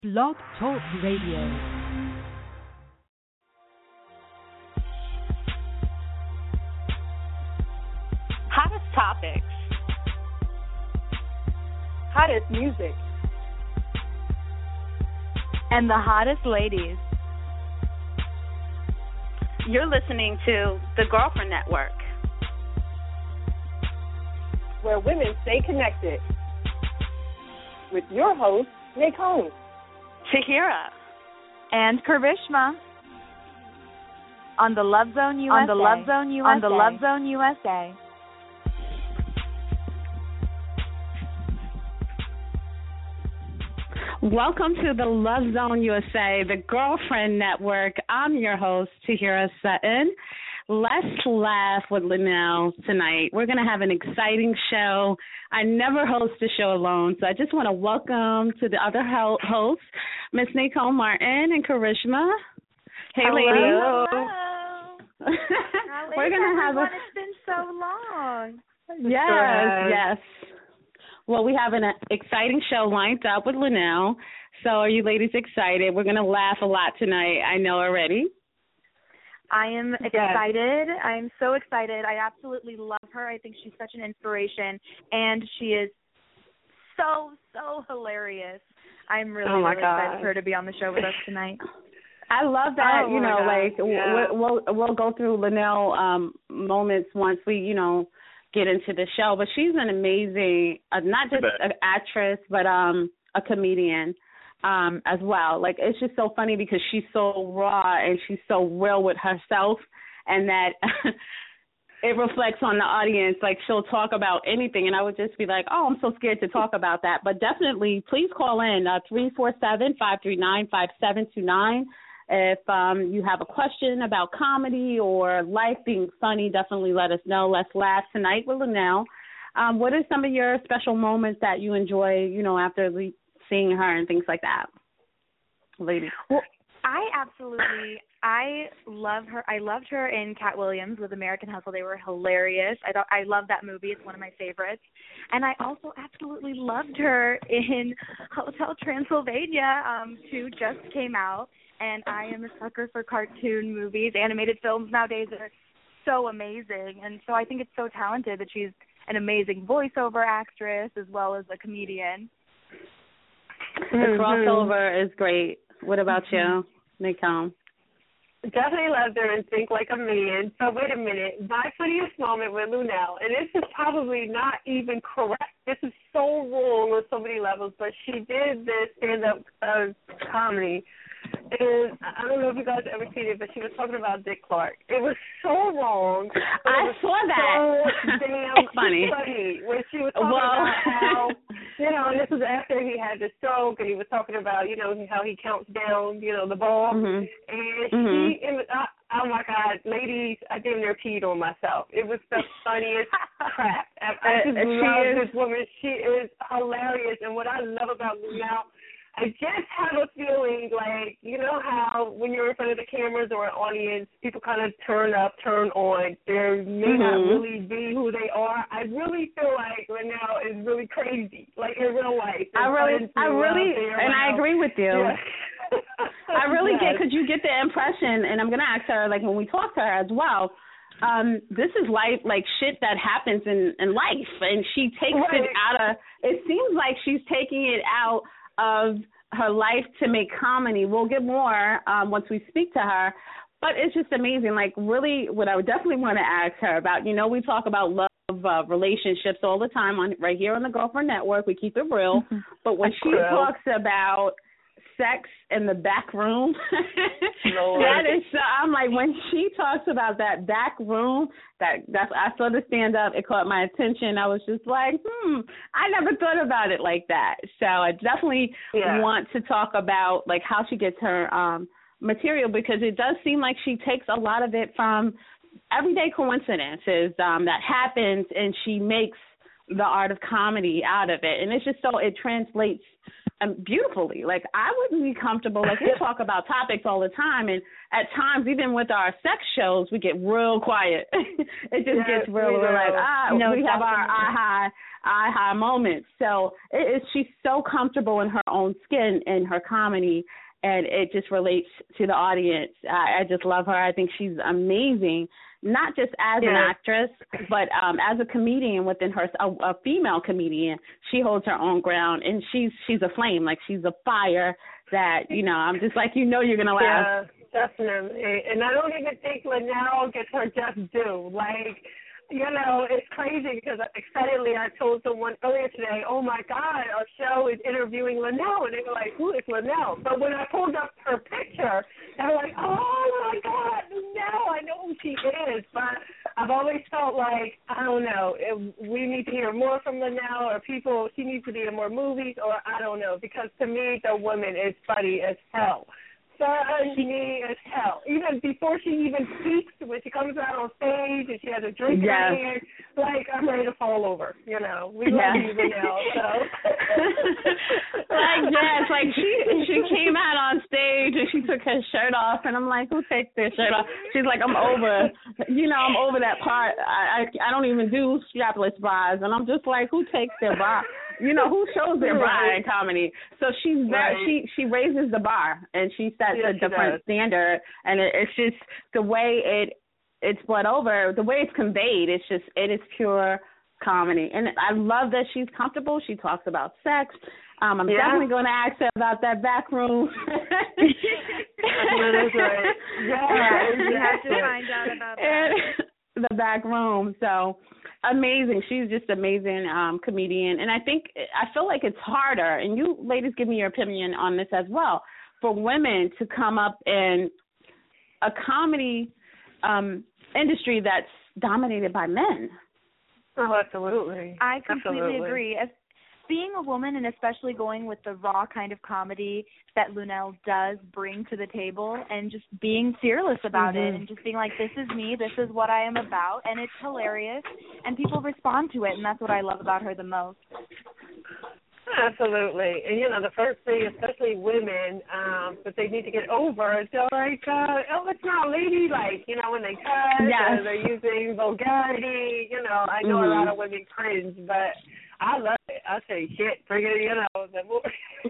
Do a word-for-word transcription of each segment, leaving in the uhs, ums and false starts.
Blog Talk Radio. Hottest topics. Hottest music. And the hottest ladies. You're listening to the Girlfriend Network, where women stay connected. With your host, Nicole, Tahira, and Karishma on the Love Zone U S A. On the Love Zone U S A. On the Love Zone U S A. Welcome to the Love Zone U S A, the Girlfriend Network. I'm your host, Tahira Sutton. Let's laugh with Linnell tonight. We're going to have an exciting show. I never host a show alone, so I just want to welcome to the other ho- hosts, Miss Nicole Martin and Karishma. Hey, hello, ladies. hello. We're going to have a... It's been so long. Yes, yes. Well, we have an exciting show lined up with Linnell. So are you ladies excited? We're going to laugh a lot tonight, I know already. I am excited. Yes. I'm so excited. I absolutely love her. I think she's such an inspiration, and she is so, so hilarious. I'm really, oh my really God. excited for her to be on the show with us tonight. I love that, oh you know, like yeah. we'll, we'll we'll go through Linnell um, moments once we, you know, get into the show. But she's an amazing, uh, not just an actress, but um, a comedian. Um, as well. Like, it's just so funny because she's so raw and she's so real with herself, and that it reflects on the audience. Like, she'll talk about anything, and I would just be like, oh, I'm so scared to talk about that. But definitely, please call in, uh, three four seven, five three nine, five seven two nine. If um, you have a question about comedy or life being funny, definitely let us know. Let's laugh tonight with Linnell. Um, what are some of your special moments that you enjoy, you know, after the seeing her and things like that, ladies? Well, I absolutely, I love her. I loved her in Cat Williams with American Hustle. They were hilarious. I don't, I love that movie. It's one of my favorites. And I also absolutely loved her in Hotel Transylvania. Um, two just came out, and I am a sucker for cartoon movies. Animated films nowadays are so amazing, and so I think it's so talented that she's an amazing voiceover actress as well as a comedian. The mm-hmm. crossover is great. What about you, Nicole? Definitely loved her and Think Like a Man. So wait a minute. My funniest moment with Linnell, and this is probably not even correct. This is so wrong on so many levels, but she did this stand-up uh, comedy. And I don't know if you guys ever seen it, but she was talking about Dick Clark. It was so wrong. I was saw that. So damn funny. funny. When she was talking well, about how, you know, and this was after he had the stroke, and he was talking about, you know, how he counts down, you know, the ball. Mm-hmm. And mm-hmm. she, and, uh, oh my God, ladies, I damn near peed on myself. It was the funniest crap. I, I just uh, love is, this woman. She is hilarious. And what I love about Linnell, I just have a feeling like, you know how when you're in front of the cameras or an audience, people kind of turn up, turn on. They may mm-hmm. not really be who they are. I really feel like Linnell is really crazy, like in real life. I really, I really, and I agree with you. Yeah. I really yes. get, because you get the impression, and I'm going to ask her, like, when we talk to her as well, um, this is life, like shit that happens in, in life, and she takes right. it out of, it seems like she's taking it out of her life to make comedy. We'll get more um, once we speak to her, but it's just amazing. Like, really, what I would definitely want to ask her about, you know, we talk about love, uh, relationships all the time on right here on the Girlfriend Network. We keep it real, but when she real. talks about sex in the back room, that is so, I'm like, when she talks about that back room, that that's I saw the stand up, it caught my attention. I was just like, hmm, I never thought about it like that. So I definitely yeah. want to talk about like how she gets her um material, because it does seem like she takes a lot of it from everyday coincidences um that happens, and she makes the art of comedy out of it, and it's just so it translates um, beautifully. Like, I wouldn't be comfortable. Like, we talk about topics all the time, and at times, even with our sex shows, we get real quiet. It just yes, gets real. We We're like, ah, no, we have definitely. our eye high, eye high moments. So it is, she's so comfortable in her own skin and her comedy, and it just relates to the audience. I, I just love her. I think she's amazing. Not just as yeah. an actress, but um, as a comedian within her, a, a female comedian, she holds her own ground, and she's she's a flame, like she's a fire that, you know, I'm just like, you know, you're gonna laugh. Yeah, definitely. And I don't even think Linnell gets her just due. Like, you know, it's crazy because excitedly I told someone earlier today, oh, my God, our show is interviewing Linnell. And they were like, who is Linnell? But when I pulled up her picture, they were like, oh, my God, Linnell, I know who she is. But I've always felt like, I don't know, if we need to hear more from Linnell, or people, she needs to be in more movies, or I don't know. Because to me, the woman is funny as hell. Funny as hell. Even before she even speaks, when she comes out on stage and she has a drink yes. in her hand, like, I'm ready to fall over. You know, we yes. love you, Linnell. So. Like, yes, like she she came out on stage and she took her shirt off, and I'm like, who takes their shirt off? She's like, I'm over, you know, I'm over that part. I I, I don't even do strapless bras, and I'm just like, who takes their bra? You know, who shows their bra in comedy? So she's very, right. she she raises the bar, and she sets yes, a different standard, and it, it's just the way it it's brought over, the way it's conveyed. It's just it is pure comedy, and I love that she's comfortable. She talks about sex. Um, I'm yeah. definitely going to ask her about that back room. That is right. Yeah, you have to find out about that. The back room. So amazing. She's just amazing um, comedian. And I think, I feel like it's harder, and you ladies give me your opinion on this as well, for women to come up in a comedy um, industry that's dominated by men. Oh, absolutely. I completely absolutely. agree. As being a woman, and especially going with the raw kind of comedy that Linnell does bring to the table, and just being fearless about mm-hmm. it, and just being like, this is me, this is what I am about, and it's hilarious, and people respond to it, and that's what I love about her the most. Absolutely. And, you know, the first thing, especially women, um, that they need to get over is they're like, uh, oh, it's not ladylike, you know, when they cuss, yes. or they're using vulgarity. You know, I know mm-hmm. a lot of women cringe, but I love it. I say shit, bring it, you know. The more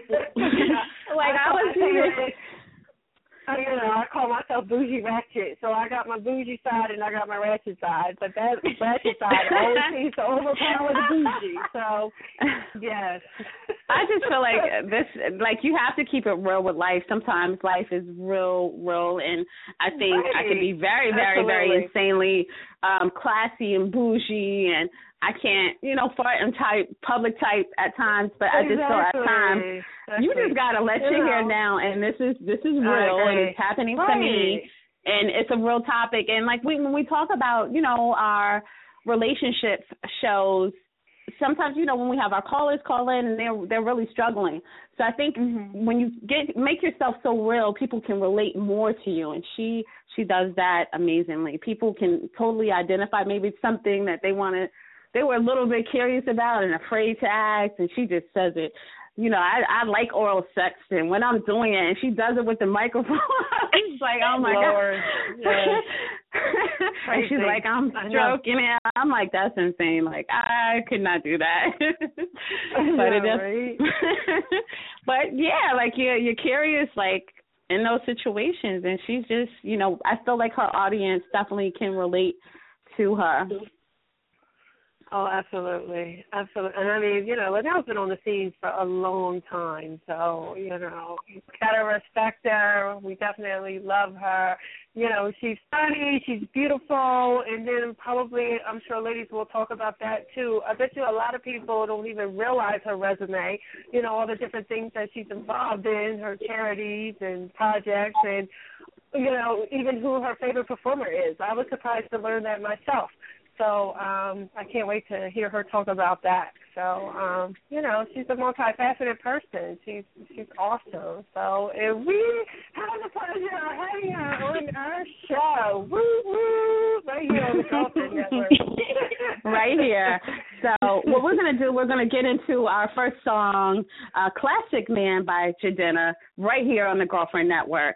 like, I, I was even... I, you know, I call myself bougie ratchet, so I got my bougie side and I got my ratchet side, but that ratchet side always seems to overpower the bougie, so, yes. I just feel like this, like, you have to keep it real with life. Sometimes life is real, real, and I think right. I can be very, very, Absolutely. very insanely um, classy and bougie, and I can't, you know, flirt and type, public type at times, but exactly. I just feel at times, exactly. you just got to let you your know. hair down, and this is this is real, and it's happening right. to me, and it's a real topic. And, like, we, when we talk about, you know, our relationship shows, sometimes, you know, when we have our callers call in, and they're, they're really struggling. So I think mm-hmm. when you get make yourself so real, people can relate more to you, and she, she does that amazingly. People can totally identify. Maybe it's something that they want to, they were a little bit curious about and afraid to ask, and she just says it. You know, I I like oral sex, and when I'm doing it, and she does it with the microphone, it's like, oh, my Lord. God. Yes. And she's like, I'm stroking it. I'm like, that's insane. Like, I could not do that. but know, it is. Right? But, yeah, like, you're, you're curious, like, in those situations, and she's just, you know, I feel like her audience definitely can relate to her. Oh, absolutely. Absolutely. And I mean, you know, Linnell's been on the scenes for a long time. So, you know, you gotta respect her. We definitely love her. You know, she's funny, she's beautiful, and then probably, I'm sure ladies will talk about that too. I bet you a lot of people don't even realize her resume, you know, all the different things that she's involved in, her charities and projects, and, you know, even who her favorite performer is. I was surprised to learn that myself. So um, I can't wait to hear her talk about that. So, um, you know, she's a multifaceted person. She's she's awesome. So if we have the pleasure of having her on our show, woo, woo, right here on the Girlfriend Network. Right here. So what we're going to do, we're going to get into our first song, uh, Classic Man by Jidenna, right here on the Girlfriend Network.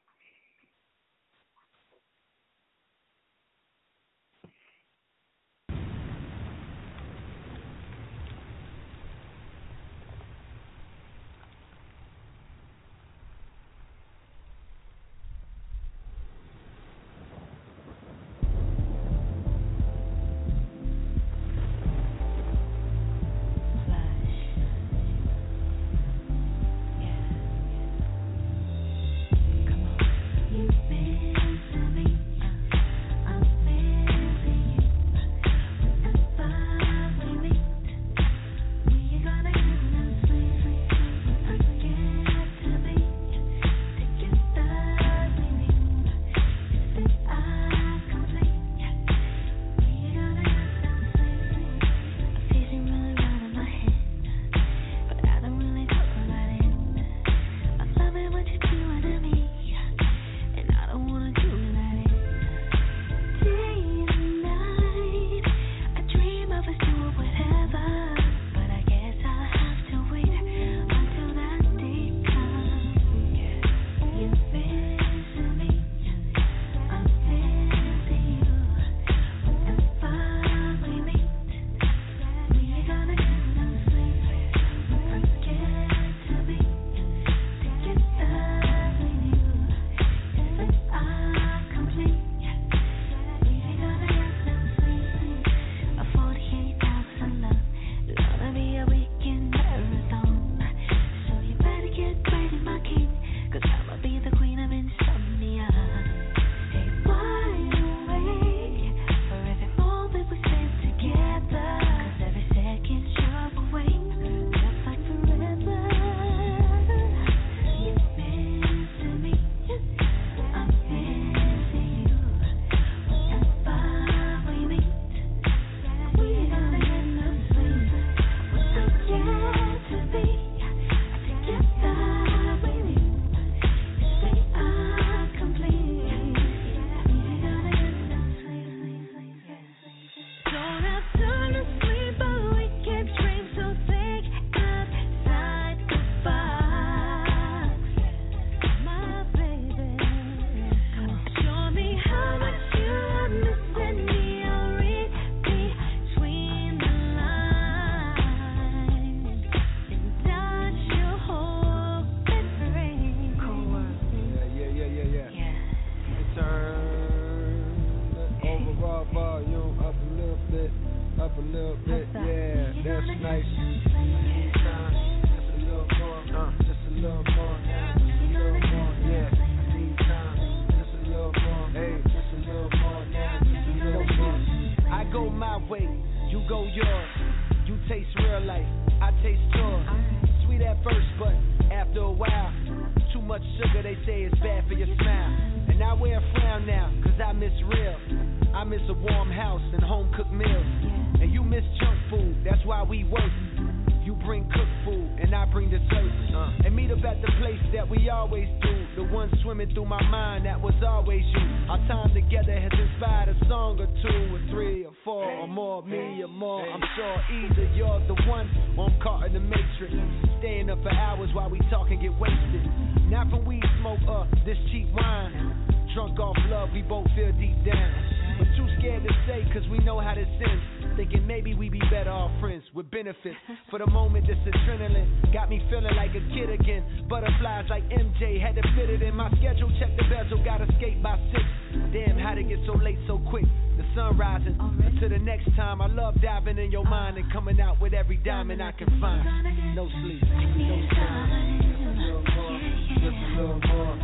For the moment, this adrenaline got me feeling like a kid again. Butterflies like M J, had to fit it in my schedule. Check the bezel, gotta skate by six. Damn, how'd it get so late so quick? The sun rising. Until the next time, I love diving in your mind and coming out with every diamond I can find. No sleep, no sleep. Just a little more, just a little more.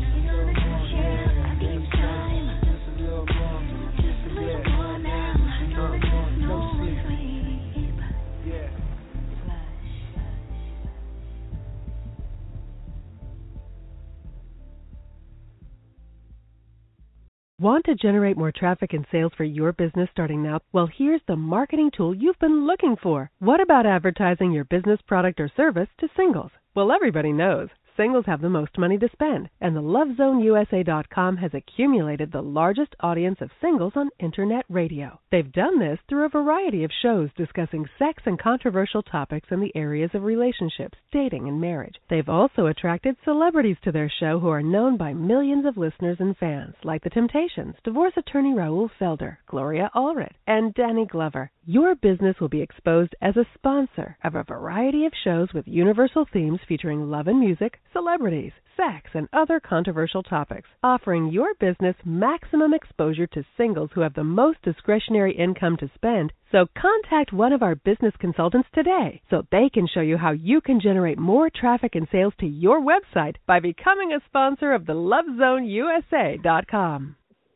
Want to generate more traffic and sales for your business starting now? Well, here's the marketing tool you've been looking for. What about advertising your business product or service to singles? Well, everybody knows singles have the most money to spend, and the Love Zone U S A dot com has accumulated the largest audience of singles on Internet radio. They've done this through a variety of shows discussing sex and controversial topics in the areas of relationships, dating, and marriage. They've also attracted celebrities to their show who are known by millions of listeners and fans, like The Temptations, divorce attorney Raul Felder, Gloria Allred, and Danny Glover. Your business will be exposed as a sponsor of a variety of shows with universal themes featuring love and music, celebrities, sex, and other controversial topics, offering your business maximum exposure to singles who have the most discretionary income to spend. So contact one of our business consultants today so they can show you how you can generate more traffic and sales to your website by becoming a sponsor of the Love Zone U S A dot com.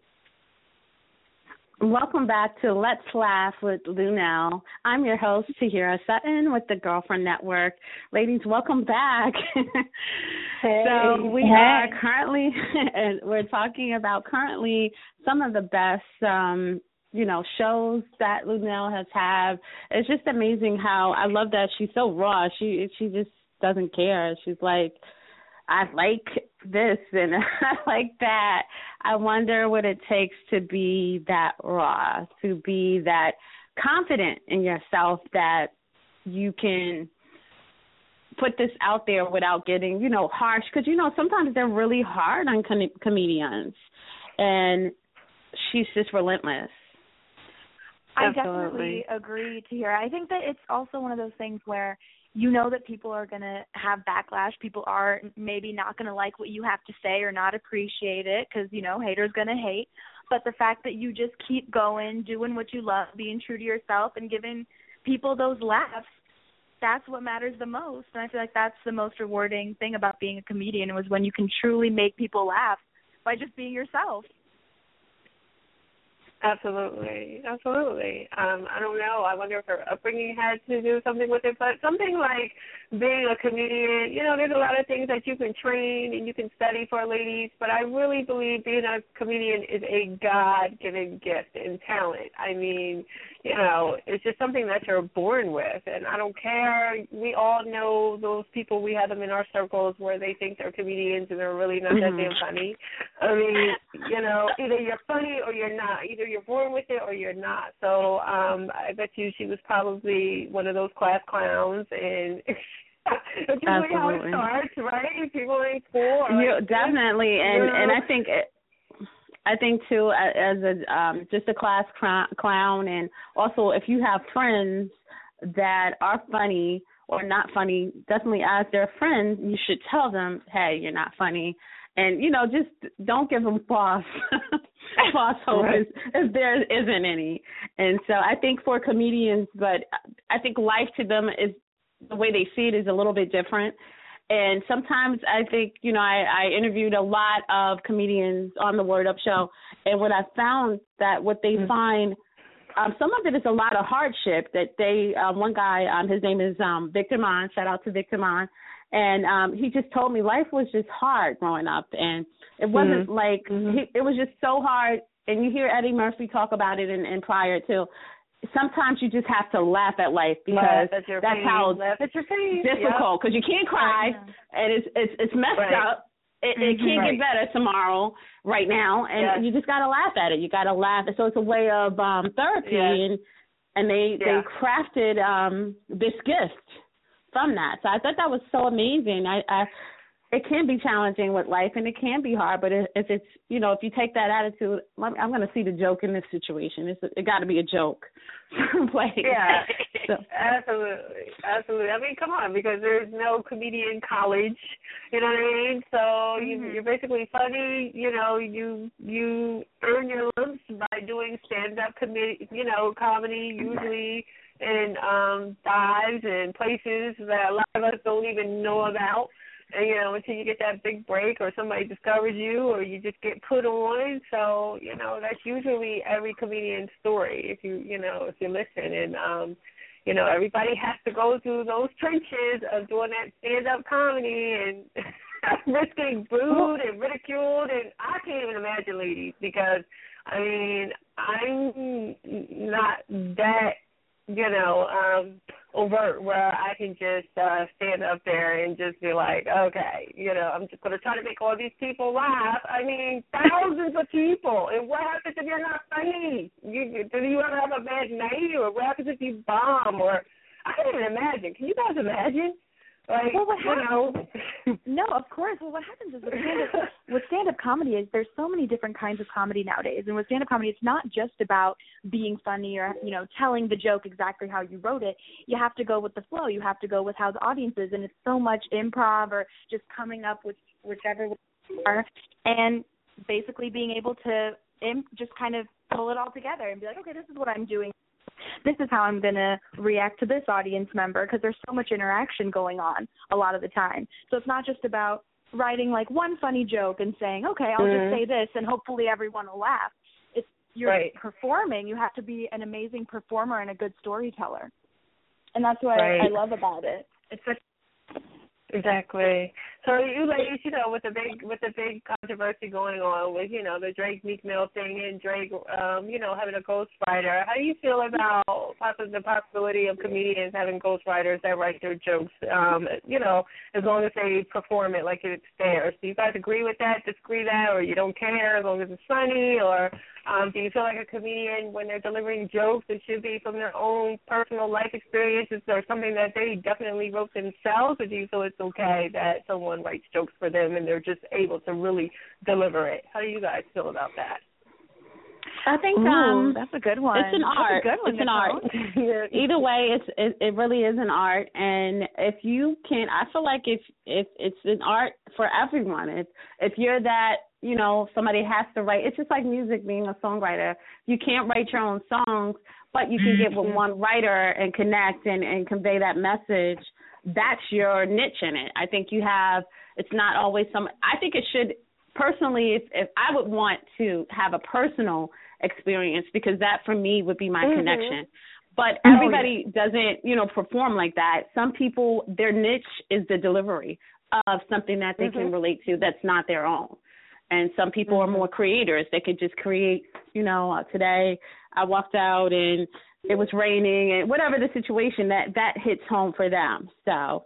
Welcome back to Let's Laugh with Luenell. I'm your host, Tahira Sutton, with the Girlfriend Network. Ladies, welcome back. Hey. So we hey. are currently, and we're talking about currently some of the best, um, you know, shows that Luenell has had. It's just amazing how I love that she's so raw. She she just doesn't care. She's like, I like this and I like that. I wonder what it takes to be that raw, to be that confident in yourself that you can put this out there without getting, you know, harsh. Because, you know, sometimes they're really hard on com- comedians. And she's just relentless. I Absolutely. definitely agree, Tahira. I think that it's also one of those things where you know that people are going to have backlash. People are maybe not going to like what you have to say or not appreciate it because, you know, haters going to hate. But the fact that you just keep going, doing what you love, being true to yourself, and giving people those laughs, that's what matters the most. And I feel like that's the most rewarding thing about being a comedian was when you can truly make people laugh by just being yourself. Absolutely, absolutely. Um, I don't know. I wonder if her upbringing had to do something with it, but something like being a comedian, you know, there's a lot of things that you can train and you can study for, ladies, but I really believe being a comedian is a God-given gift and talent. I mean, you know, it's just something that you're born with, and I don't care. We all know those people. We have them in our circles where they think they're comedians and they're really not mm-hmm. that damn funny. I mean, you know, either you're funny or you're not. Either you're born with it or you're not. So um, I bet you she was probably one of those class clowns, and it's really how it starts, right? People ain't cool. You, definitely, and you know? and I think it, I think too as a um, just a class clown, and also if you have friends that are funny or not funny, definitely as their friends, you should tell them, hey, you're not funny. And, you know, just don't give them false, false hope right. if, if there isn't any. And so I think for comedians, but I think life to them is the way they see it is a little bit different. And sometimes I think, you know, I, I interviewed a lot of comedians on the Word Up show, and what I found that what they mm-hmm. find, um, some of it is a lot of hardship that they, um, one guy, um, his name is um, Victor Mon, shout out to Victor Mon. And um, he just told me life was just hard growing up, and it wasn't mm-hmm. like mm-hmm. he, it was just so hard. And you hear Eddie Murphy talk about it, and, and prior to. Sometimes you just have to laugh at life because that's pain. how laugh at your pain. difficult. Because yep. you can't cry, yeah. and it's it's it's messed right. up. It, mm-hmm. it can't right. get better tomorrow, right now, and yes. you just gotta laugh at it. You gotta laugh. So it's a way of um, therapy, yes. and and they yeah. they crafted um, this gift from that. So I thought that was so amazing. I, I it can be challenging with life, and it can be hard. But if it's, you know, if you take that attitude, I'm going to see the joke in this situation. It's it got to be a joke. like, yeah, so. absolutely, absolutely. I mean, come on, because there's no comedian college. You know what I mean? So mm-hmm. you, you're basically funny. You know, you you earn your lumps by doing stand-up comedy. You know, comedy usually. in um, dives and places that a lot of us don't even know about. And, you know, until you get that big break or somebody discovers you or you just get put on. So, you know, that's usually every comedian's story if you, you know, if you listen. And, um, you know, everybody has to go through those trenches of doing that stand-up comedy and risking booed and ridiculed. And I can't even imagine, ladies, because, I mean, I'm not that you know, um, overt where I can just uh, stand up there and just be like, okay, you know, I'm just going to try to make all these people laugh. I mean, thousands of people. And what happens if you're not funny? You, do you ever have a bad night? Or what happens if you bomb? Or I can't even imagine. Can you guys imagine? Like, well, what you know. No, of course. Well, what happens is with stand-up, with stand-up comedy is there's so many different kinds of comedy nowadays. And with stand-up comedy, it's not just about being funny or, you know, telling the joke exactly how you wrote it. You have to go with the flow. You have to go with how the audience is. And it's so much improv or just coming up with whichever you are and basically being able to imp- just kind of pull it all together and be like, okay, this is what I'm doing. This is how I'm going to react to this audience member because there's so much interaction going on a lot of the time. So it's not just about writing like one funny joke and saying, okay, I'll mm-hmm. just say this and hopefully everyone will laugh. It's you're right. performing. You have to be an amazing performer and a good storyteller. And that's what right. I, I love about it. It's such Exactly. So you ladies, you know, with the big with the big controversy going on with, you know, the Drake Meek Mill thing and Drake, um, you know, having a ghostwriter, how do you feel about possibly the possibility of comedians having ghostwriters that write their jokes, um, you know, as long as they perform it like it's theirs? Do you guys agree with that, disagree that, or you don't care as long as it's funny? Or um, do you feel like a comedian, when they're delivering jokes, it should be from their own personal life experiences or something that they definitely wrote themselves? Or do you feel it's okay that someone writes jokes for them and they're just able to really deliver it? How do you guys feel about that? I think Ooh, um, that's a good one. It's an that's art. A good one, it's an art. Either way, it's it, it really is an art. And if you can, I feel like if if it's an art for everyone. If if you're that, you know, somebody has to write. It's just like music, being a songwriter. You can't write your own songs, but you can get with one writer and connect and, and convey that message. That's your niche in it. I think you have. It's not always some. I think it should. Personally, if, if I would want to have a personal experience, because that for me would be my mm-hmm. connection. But everybody oh, yeah. doesn't, you know, perform like that. Some people, their niche is the delivery of something that they mm-hmm. can relate to that's not their own. And some people mm-hmm. are more creators. They could just create, you know, uh, today I walked out and it was raining and whatever the situation, that, that hits home for them. So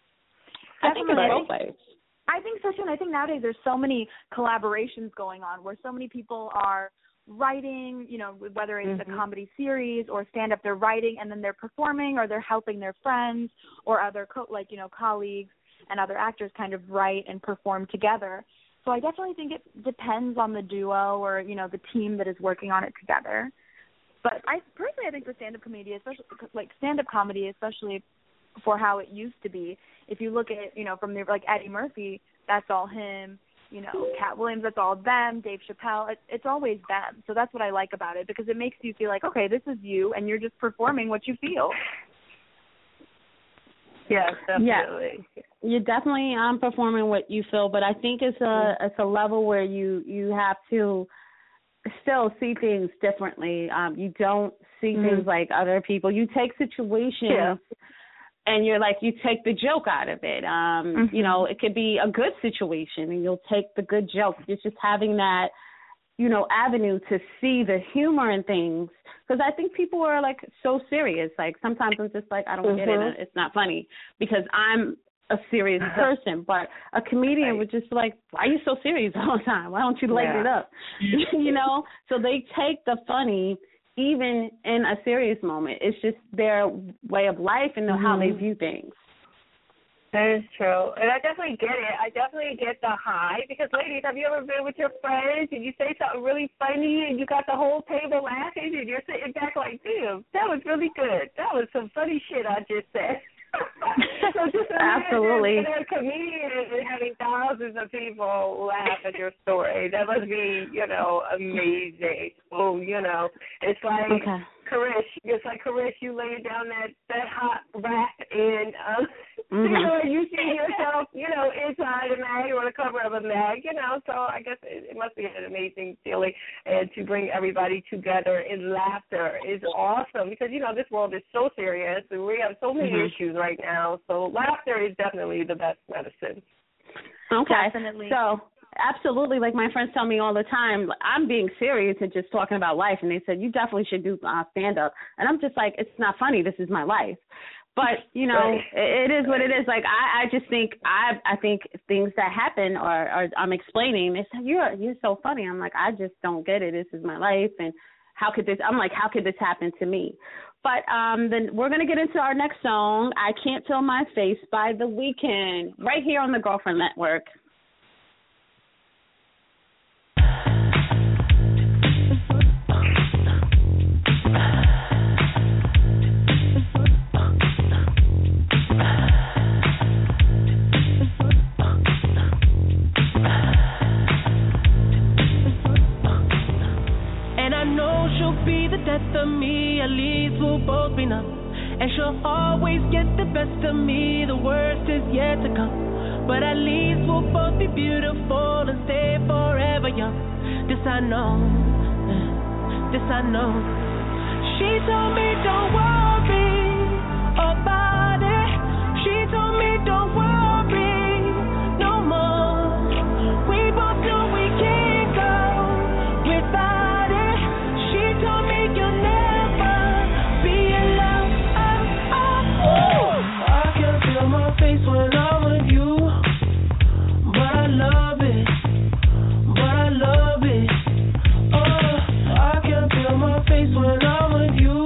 I think it's both ways. I think so, too, and I think nowadays there's so many collaborations going on where so many people are writing, you know, whether it's mm-hmm. a comedy series or stand-up, they're writing and then they're performing or they're helping their friends or other, co- like, you know, colleagues and other actors kind of write and perform together. So I definitely think it depends on the duo or, you know, the team that is working on it together. But I personally, I think for stand-up comedy, especially like stand-up comedy, especially for how it used to be. If you look at, you know, from the, like Eddie Murphy, that's all him. You know, Cat Williams, that's all them. Dave Chappelle, it, it's always them. So that's what I like about it, because it makes you feel like, okay, this is you, and you're just performing what you feel. Yes, definitely. Yeah. You're definitely um, performing what you feel, but I think it's a it's a level where you you have to still see things differently. Um, you don't see mm-hmm. things like other people. You take situations. Yeah. And you're like, you take the joke out of it. Um, mm-hmm. You know, it could be a good situation, and you'll take the good joke. It's just having that, you know, avenue to see the humor in things. Because I think people are, like, so serious. Like, sometimes I'm just like, I don't mm-hmm. get it. It's not funny because I'm a serious person. But a comedian right. would just be like, why are you so serious all the time? Why don't you lighten yeah. it up? You know? So they take the funny even in a serious moment. It's just their way of life and mm-hmm. how they view things. That is true. And I definitely get it. I definitely get the high, because, ladies, have you ever been with your friends and you say something really funny and you got the whole table laughing and you're sitting back like, damn, that was really good. That was some funny shit I just said. So just absolutely. Being a comedian and having thousands of people laugh at your story. That must be, you know, amazing. Oh, you know, it's like okay. Karish. It's like Karish, you lay down that, that hot rap and, um, mm-hmm. you know, you see yourself, you know, inside a mag or on the cover of a mag, you know. So I guess it, it must be an amazing feeling. And to bring everybody together in laughter is awesome, because, you know, this world is so serious and we have so many mm-hmm. issues right now. So laughter is definitely the best medicine. Okay. Definitely. So absolutely. Like my friends tell me all the time, I'm being serious and just talking about life. And they said, you definitely should do uh, stand-up. And I'm just like, it's not funny. This is my life. But, you know, right. it, it is what it is. Like, I, I just think I I think things that happen or, or I'm explaining, they say, you're, you're so funny. I'm like, I just don't get it. This is my life. And how could this, I'm like, how could this happen to me? But um, then we're going to get into our next song, I Can't Feel My Face by The Weeknd, right here on the Girlfriend Network. Death of me, at least we'll both be numb. And she'll always get the best of me, the worst is yet to come. But at least we'll both be beautiful and stay forever young. This I know, this I know. She told me don't worry about it. She told me don't worry no more. We both know we can't go without it. She told me you'll never be alone. Oh, oh, oh. I can feel my face when I'm with you, but I love it, but I love it. Oh, I can feel my face when I'm with you,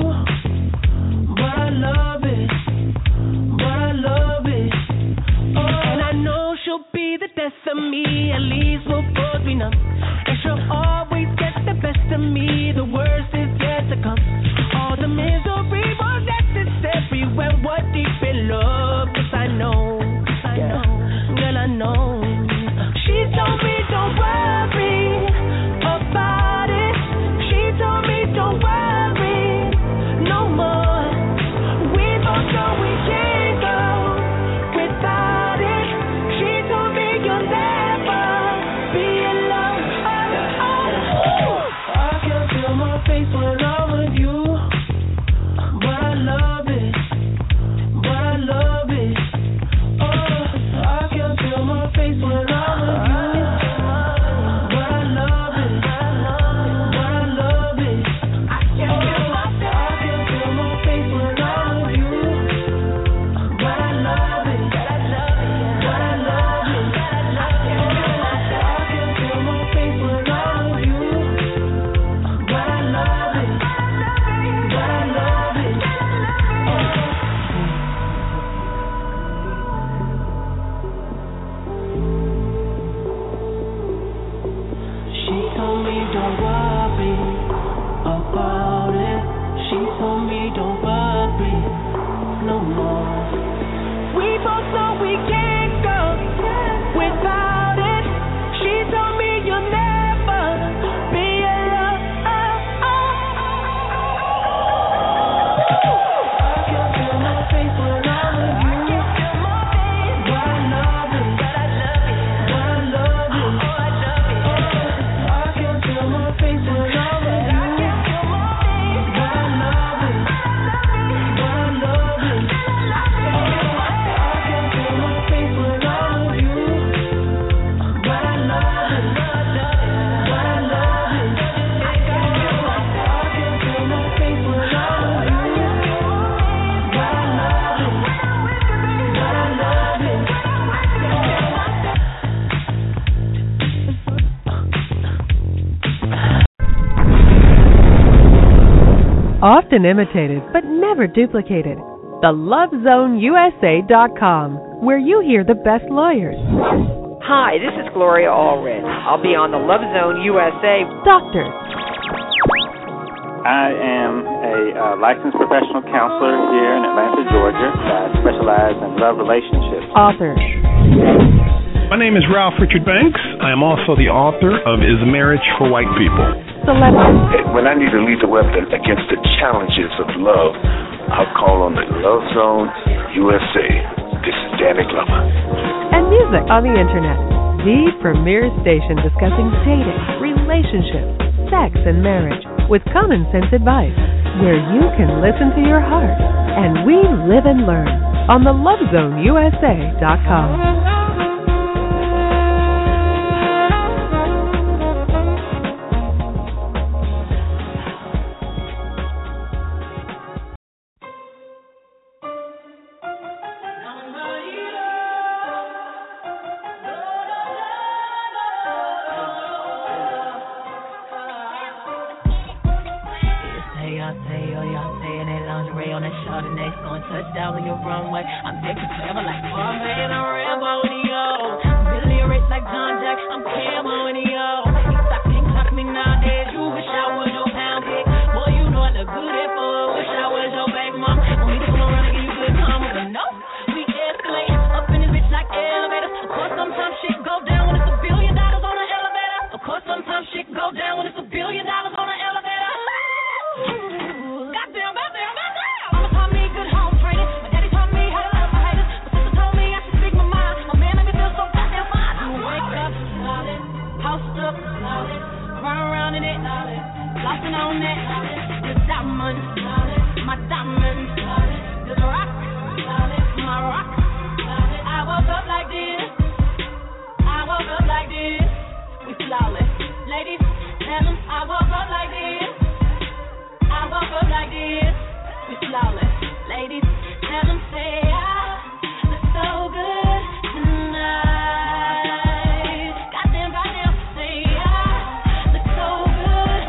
but I love it, but I love it. Oh, and I know she'll be the death of me, at least we'll both be numb. And she'll always get the best of me, the worst is yet to come. All the misery was necessary when we're deep in love. Cause I know, cause I know, girl I know. She told me don't worry about it. She told me don't worry no more. We both know we can't go without it. She told me you'll never be alone. Oh, oh, oh. I can feel my face when I'm with you, but I love it, but I love it. Oh, I can feel my face when I'm with you, but I love it, but I love it. Oh, I can feel my face when I'm with you, but I love it, but I love it. I can feel my face when I'm with you, but I love it, but I love it. She told me don't worry about it. She told me don't worry no more. We both know we can't go without it. She told me you'll never be alone. I can feel my face when I'm with you, but I love it, but I love it, but I love it. I can feel my face when I'm with you, but I love it, but I love it. I can feel my face when I'm with you, but I love it, but I love it. I can feel my face when I'm with you, but I love it, but I love it. Often imitated, but never duplicated. The Love Zone U S A dot com, where you hear the best lawyers, Hi, this is Gloria Allred. I'll be on the Love Zone U S A. doctors, I am a uh, licensed professional counselor here in Atlanta, Georgia. I specialize in love relationships. authors, My name is Ralph Richard Banks. I am also the author of Is Marriage for White People? celebrities, When I need a lethal weapon against the challenges of love, I'll call on the Love Zone U S A. This is Danny Glover. and music on the Internet. The premier station discussing dating, relationships, sex, and marriage with common sense advice, where you can listen to your heart. And we live and learn on the Love Zone U S A dot com. Chardonnay, going touchdown on your runway. I'm taking forever like Farmway and I'm Rambo and yo. Billy rich like John Jack, I'm Camo and yo. You stop can't clock me nowadays. You wish I was your pound cake. Boy, you know I look good at for. Wish I was your baby mom. Want me to come around and give you good karma, but no, we escalate up in this bitch like elevators. Of course, sometimes shit go down when it's a billion dollars on an elevator. Of course, sometimes shit go down when it's a billion dollars on an elevator. Goddamn, goddamn, goddamn. Mama taught me good home training. My daddy taught me how to love my haters. My sister told me I should speak my mind. My man made me feel so goddamn fine. I wake up, housed up, run around in it, flossing on it. The diamonds, my diamonds, the rock, my rock. I woke up like this. I woke up like this. We flawless, ladies. Tell them I woke up like this. I woke up like this. We flawless, ladies. Tell them say I look so good tonight. Goddamn, goddamn, say I look so good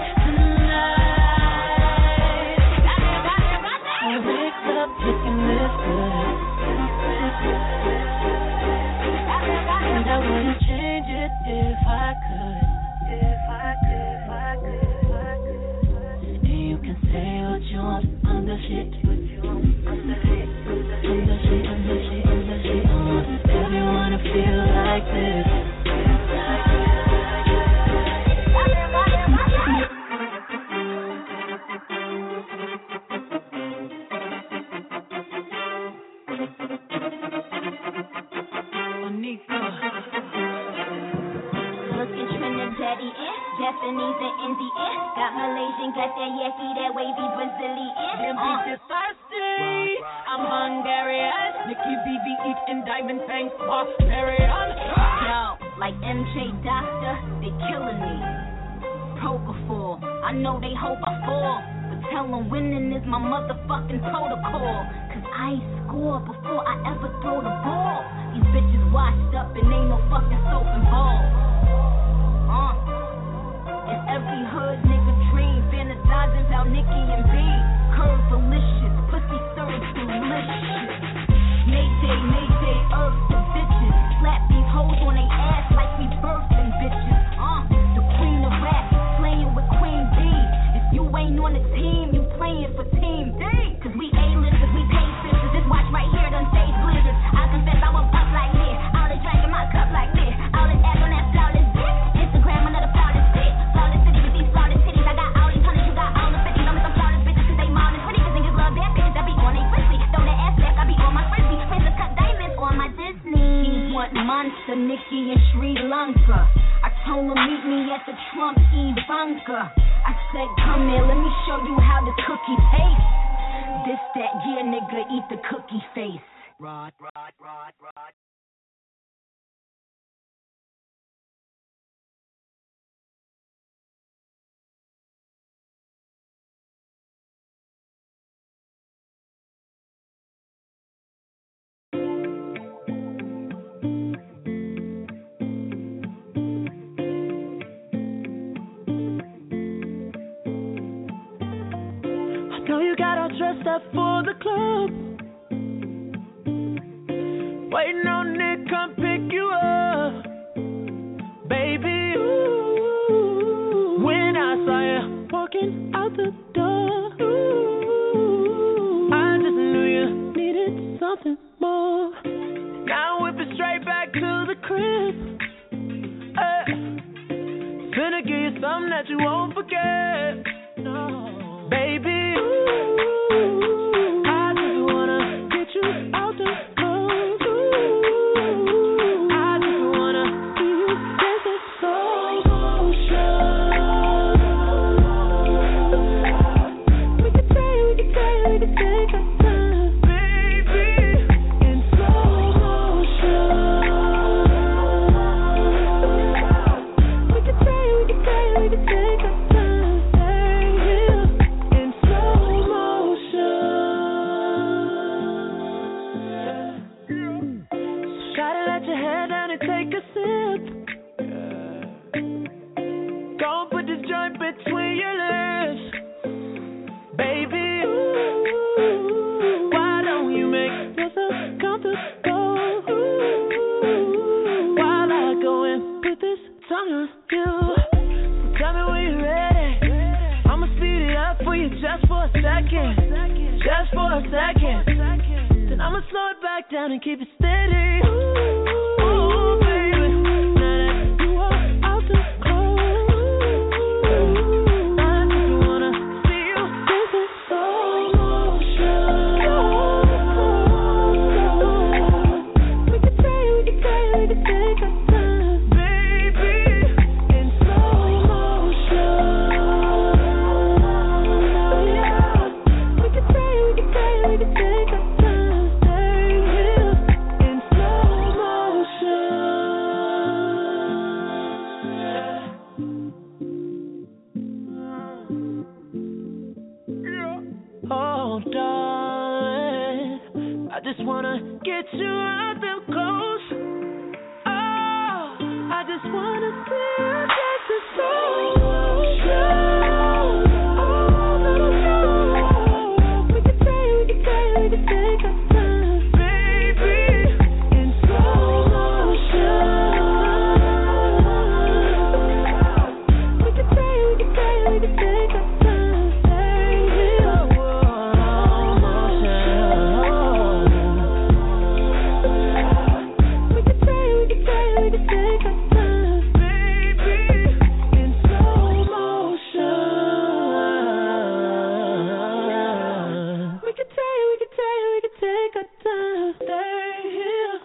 tonight. Goddamn, goddamn, goddamn. I wake up looking this good. And I wouldn't change it if I could. If I could, if I could, if I could. And you can say what you want, I'm the shit. What you want, I'm the shit. I'm the shit, I'm the shit, I'm the shit. I want everyone to feel like this. Japanese and Indian, got Malaysian, got that Yaki, that wavy Brazilian. Them bitches thirsty, I'm Hungarian. Nikki B B each and diamond fangs barbarian. Yo, like M J Doctor, they killing me. Propofol, I know they hope I fall, but tell them winning is my motherfucking protocol. Cause I score before I ever throw the ball. These bitches washed up and ain't no fucking soap involved. Uh. And every hood nigga dream, fantasizing about Nicki and B. Curve delicious, pussy served delicious. Mayday, mayday, earth the bitches. Slap these hoes on they ass like we birthing bitches. Uh, the queen of rap, playing with Queen B. If you ain't on the team, you playing for Team D. Cause we A-listers, we pay sisters. This watch right here done stage blizzards. I confess I was up like this. All they drank in my cup like this. All this ass on that flawless dick. Instagram another flawless dick. Monster Nikki in Sri Lanka. I told him meet me at the Trump Ivanka. I said come here, let me show you how the cookie tastes. This that yeah nigga, eat the cookie face. Rod, rod, rod, rod. Dressed up for the club, waiting on Nick come pick you up, baby. Ooh, when I saw you walking out the door, ooh, I just knew you needed something more. Now whip it straight back to the crib. Hey, finna give you something that you won't forget, no, baby. Take on you. So tell me when you're ready. I'ma speed it up for you just for a second. Just for a second. Then I'ma slow it back down and keep it steady. Ooh, ooh, baby. Now that you are out the cold, I just wanna see you dancing slow motion. We can try, we can try, we can take our time, baby, in slow motion. Yeah. We can try, we can try, we can take our time, stay here in slow motion. Oh, darling, I just wanna get you out real close. Oh, I just wanna see you dance in slow motion. Oh, little girl, we can try, we can try, we can take our time, baby, in slow motion. We can try, we can try, we can take our time, stay here, slow motion. We can try, we can try, we can take our time, baby, in slow motion. We can try, we can try, we can take our time, stay here.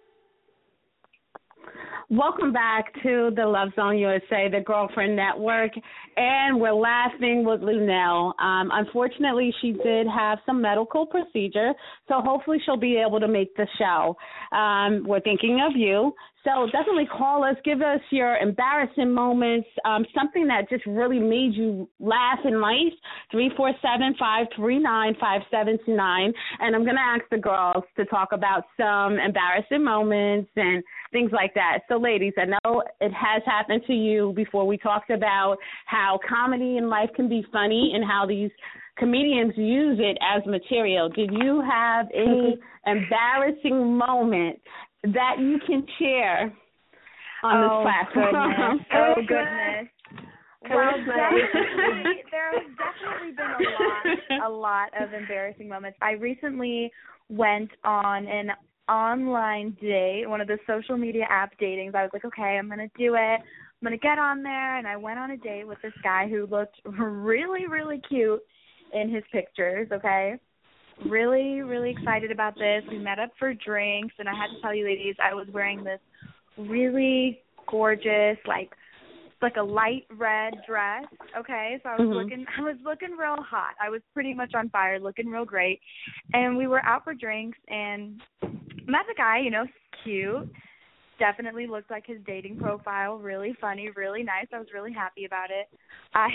Welcome back to the Love Zone U S A, the Girlfriend Network, and we're laughing with Luenell. Um, unfortunately, she did have some medical procedure, so hopefully she'll be able to make the show. Um, we're thinking of you, so definitely call us, give us your embarrassing moments, um, something that just really made you laugh and life, three four seven, five three nine, five seven two nine, and I'm going to ask the girls to talk about some embarrassing moments and things like that. So, ladies, I know it has happened to you before. We talked about how comedy in life can be funny and how these comedians use it as material. Did you have any embarrassing moment that you can share on oh, this platform? Goodness. Oh, goodness. Well, definitely, there has definitely been a lot, a lot of embarrassing moments. I recently went on an online date, one of the social media app datings. I was like, okay, I'm going to do it. I'm going to get on there. And I went on a date with this guy who looked really, really cute in his pictures, okay? Really, really excited about this. We met up for drinks, and I had to tell you, ladies, I was wearing this really gorgeous, like, like a light red dress, okay? So I was Mhm. looking I was looking real hot. I was pretty much on fire, looking real great. And we were out for drinks, and met the guy, you know, cute. Definitely looked like his dating profile, really funny, really nice. I was really happy about it. I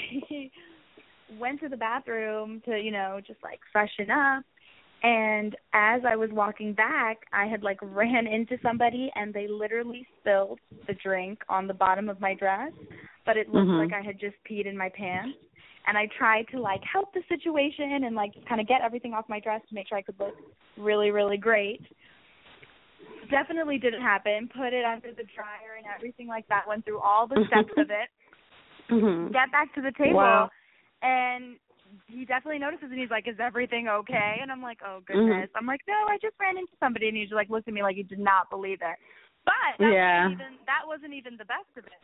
went to the bathroom to, you know, just like freshen up. And as I was walking back, I had like ran into somebody, and they literally spilled the drink on the bottom of my dress, but it looked Mhm. like I had just peed in my pants. And I tried to like help the situation and like kind of get everything off my dress to make sure I could look really, really great. Definitely didn't happen. Put it under the dryer and everything like that. Went through all the steps of it. Mhm. Get back to the table, Wow. and he definitely notices, and he's like, is everything okay? And I'm like, oh, goodness. Mhm. I'm like, no, I just ran into somebody, and he's like, looked at me like he did not believe it. But that, Yeah. wasn't even, that wasn't even the best of it.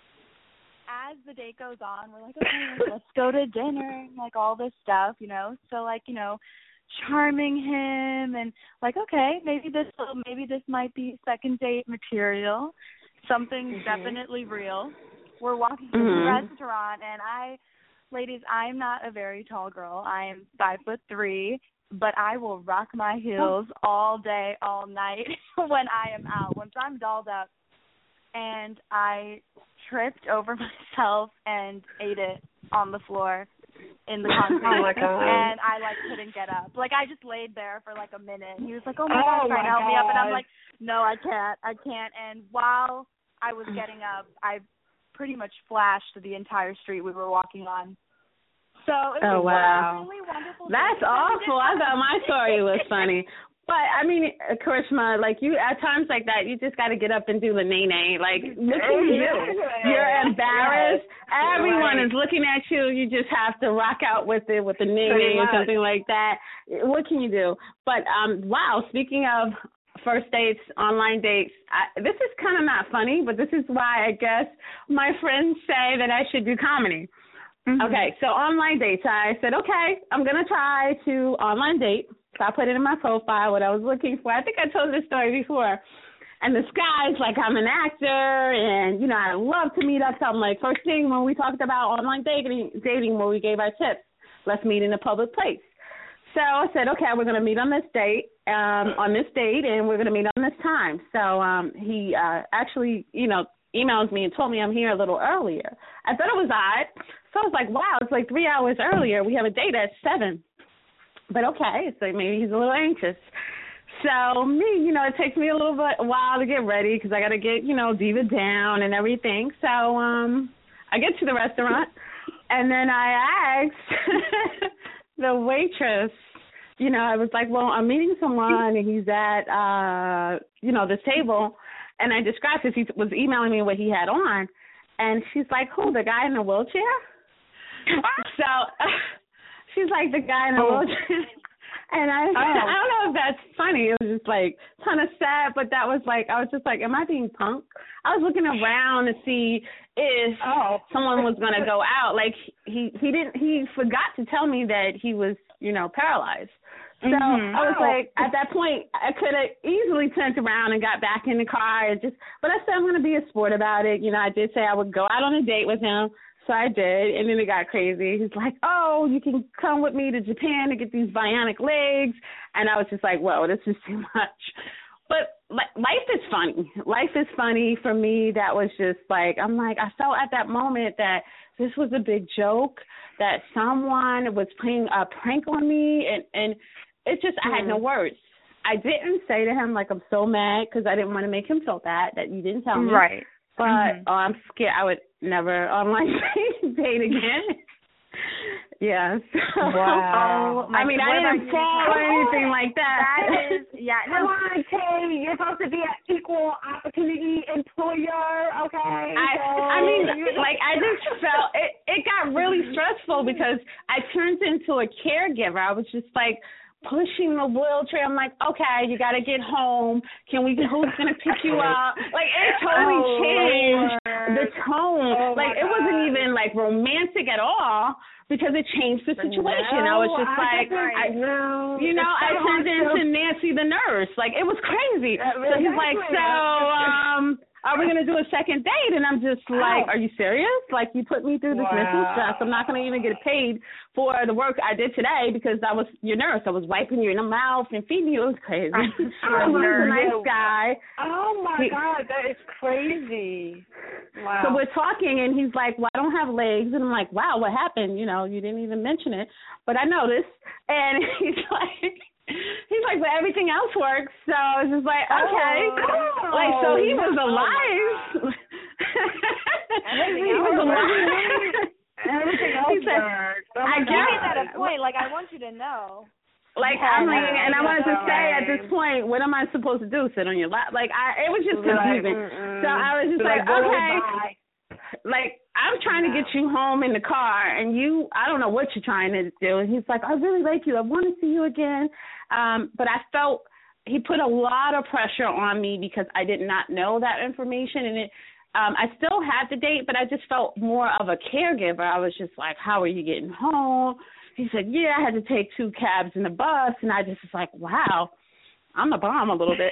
As the date goes on, we're like, okay, let's go to dinner, like all this stuff, you know. So, like, you know, charming him, and like, okay, maybe this maybe this might be second date material, something Mhm. definitely real. We're walking to Mhm. the restaurant, and I, ladies, I'm not a very tall girl. I am five foot three, but I will rock my heels all day, all night when I am out. Once I'm dolled up, and I tripped over myself and ate it on the floor in the concrete. Oh, my God. And I, like, couldn't get up. Like, I just laid there for, like, a minute. He was like, oh, my Oh, God, trying my to help me up. And I'm God. like, no, I can't. I can't. And while I was getting up, I pretty much flashed the entire street we were walking on. So it Oh, was wow. a really wonderful That's day. awful. I thought my story was funny. But I mean, Karishma, like you, at times like that, you just got to get up and do the nay nay. Like, look at you. You're embarrassed. Yes. Everyone right. is looking at you. You just have to rock out with it with the nay nay or something like that. What can you do? But um, wow. Speaking of first dates, online dates, I, this is kind of not funny, but this is why I guess my friends say that I should do comedy. Mm-hmm. Okay, so online dates. I said, okay, I'm gonna try to online date. So I put it in my profile, what I was looking for. I think I told this story before. And this guy's like, I'm an actor, and, you know, I love to meet up. So I'm like, first thing when we talked about online dating, dating where we gave our tips, let's meet in a public place. So I said, okay, we're going to meet on this date, um, on this date, and we're going to meet on this time. So um, he uh, actually, you know, emailed me and told me I'm here a little earlier. I thought it was odd. So I was like, wow, it's like three hours earlier. We have a date at seven. But okay, so maybe he's a little anxious. So me, you know, it takes me a little bit a while to get ready because I got to get, you know, diva down and everything. So um, I get to the restaurant, and then I asked the waitress, you know, I was like, well, I'm meeting someone, and he's at, uh, you know, this table. And I described this. He was emailing me what he had on. And she's like, who, the guy in the wheelchair? So... She's like the guy in the oh. wheelchair. And I, oh. I don't know if that's funny. It was just like kind of sad, but that was like, I was just like, am I being punk? I was looking around to see if oh. someone was going to go out. Like he, he didn't, he forgot to tell me that he was, you know, paralyzed. So mm-hmm. I was oh. like, at that point, I could have easily turned around and got back in the car and just, but I said I'm going to be a sport about it. You know, I did say I would go out on a date with him. So I did, and then it got crazy. He's like, oh, you can come with me to Japan to get these bionic legs. And I was just like, whoa, this is too much. But life is funny. Life is funny for me. That was just like, I'm like, I felt at that moment that this was a big joke, that someone was playing a prank on me. And, and it just, mm. I had no words. I didn't say to him, like, I'm so mad because I didn't want to make him feel bad that you didn't tell me. Right. But mm-hmm. oh, I'm scared I would never online date again. Yes. Wow. Oh, I mean, I didn't fall or anything like that. That is, yeah. Come on, Kay. You're supposed to be an equal opportunity employer, okay? I, so, I mean, like, I just felt, it, it got really stressful because I turned into a caregiver. I was just like, pushing the wheelchair. I'm like, okay, you got to get home. Can we? Who's gonna pick you up? Like it totally oh, changed Lord. the tone. Oh, like it wasn't even like romantic at all because it changed the situation. No, I was just I like, I, no. you know, I turned into Nancy the nurse. Like it was crazy. Uh, so he's like, so um. are we going to do a second date? And I'm just like, are you serious? Like, you put me through this wow. mental stress. I'm not going to even get paid for the work I did today because I was your nurse. I was wiping you in the mouth and feeding you. It was crazy. Oh, he was a nice guy. Oh, my he, God. That is crazy. Wow. So we're talking, and he's like, well, I don't have legs. And I'm like, wow, what happened? You know, you didn't even mention it. But I noticed. And he's like... He's like, but everything else works. So I was just like, okay. Oh, like, so he was no. alive. Everything he was alive. Everything else works. Oh I get it at a point. Like, I want you to know. Like, I'm like, and I wanted to say at this point, what am I supposed to do? Sit on your lap? Like, I, it was just confusing. Like, so I was just like, like okay. Like, I'm trying to get you home in the car, and you, I don't know what you're trying to do. And he's like, I really like you. I want to see you again. Um, but I felt he put a lot of pressure on me because I did not know that information. And it, um, I still had the date, but I just felt more of a caregiver. I was just like, how are you getting home? He said, yeah, I had to take two cabs and a bus. And I just was like, wow, I'm a bomb a little bit.